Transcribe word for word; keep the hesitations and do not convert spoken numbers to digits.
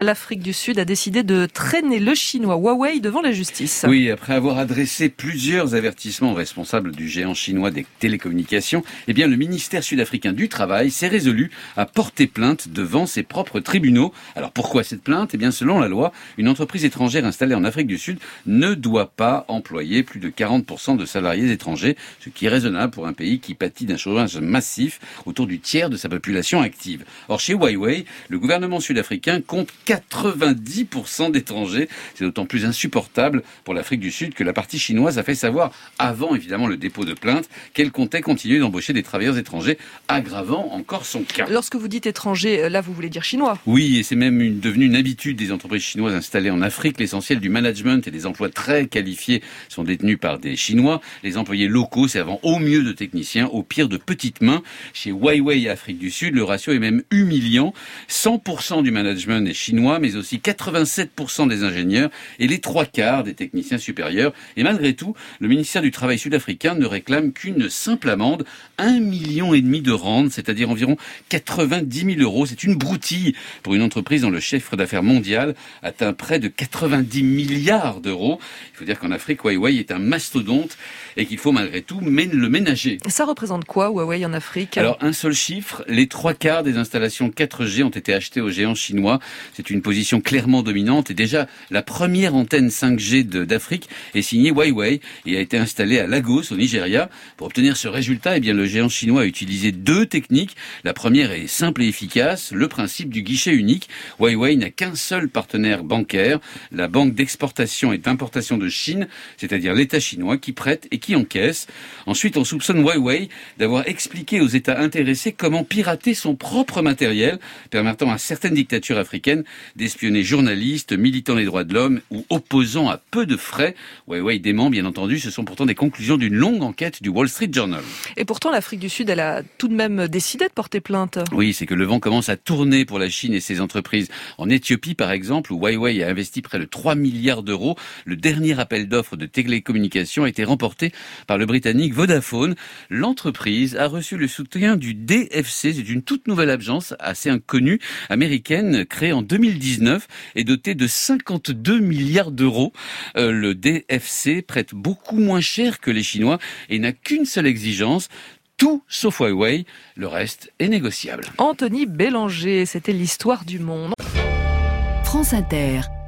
L'Afrique du Sud a décidé de traîner le chinois Huawei devant la justice. Oui, après avoir adressé plusieurs avertissements aux responsables du géant chinois des télécommunications, eh bien, le ministère sud-africain du Travail s'est résolu à porter plainte devant ses propres tribunaux. Alors pourquoi cette plainte ? Eh bien, selon la loi, une entreprise étrangère installée en Afrique du Sud ne doit pas employer plus de quarante pour cent de salariés étrangers, ce qui est raisonnable pour un pays qui pâtit d'un chômage massif autour du tiers de sa population active. Or, chez Huawei, le gouvernement sud-africain compte quatre-vingt-dix pour cent d'étrangers. C'est d'autant plus insupportable pour l'Afrique du Sud que la partie chinoise a fait savoir, avant évidemment le dépôt de plainte, qu'elle comptait continuer d'embaucher des travailleurs étrangers, aggravant encore son cas. Lorsque vous dites étranger, là vous voulez dire chinois ? Oui, et c'est même une, devenu une habitude des entreprises chinoises installées en Afrique. L'essentiel du management et des emplois très qualifiés sont détenus par des Chinois. Les employés locaux servant au mieux de techniciens, au pire de petites mains. Chez Huawei Afrique du Sud, le ratio est même humiliant. cent pour cent du management est chinois, mais aussi quatre-vingt-sept pour cent des ingénieurs et les trois quarts des techniciens supérieurs. Et malgré tout, le ministère du Travail sud-africain ne réclame qu'une simple amende, un million et demi de rand, c'est-à-dire environ quatre-vingt-dix mille euros. C'est une broutille pour une entreprise dont le chiffre d'affaires mondial atteint près de quatre-vingt-dix milliards d'euros. Il faut dire qu'en Afrique, Huawei est un mastodonte et qu'il faut malgré tout le ménager. Ça représente quoi, Huawei en Afrique ? Alors, un seul chiffre, les trois quarts des installations quatre G ont été achetées aux géants chinois. C'est une position clairement dominante et déjà la première antenne cinq G de, d'Afrique est signée Huawei et a été installée à Lagos au Nigeria. Pour obtenir ce résultat, eh bien, le géant chinois a utilisé deux techniques. La première est simple et efficace, le principe du guichet unique. Huawei n'a qu'un seul partenaire bancaire, la banque d'exportation et d'importation de Chine, c'est-à-dire l'État chinois qui prête et qui encaisse. Ensuite, on soupçonne Huawei d'avoir expliqué aux États intéressés comment pirater son propre matériel, permettant à certaines dictatures africaines d'espionner journalistes, militants des droits de l'homme ou opposants à peu de frais. Huawei dément, bien entendu, ce sont pourtant des conclusions d'une longue enquête du Wall Street Journal. Et pourtant, l'Afrique du Sud, elle a tout de même décidé de porter plainte. Oui, c'est que le vent commence à tourner pour la Chine et ses entreprises. En Éthiopie, par exemple, où Huawei a investi près de trois milliards d'euros, le dernier appel d'offres de télécommunications a été remporté par le Britannique Vodafone. L'entreprise a reçu le soutien du D F C, c'est une toute nouvelle agence assez inconnue, américaine, créée en deux mille dix-neuf et dotée de cinquante-deux milliards d'euros. Euh, le D F C prête beaucoup moins cher que les Chinois et n'a qu'une seule exigence, tout sauf Huawei, le reste est négociable. Anthony Bélanger, c'était l'histoire du monde. France Inter.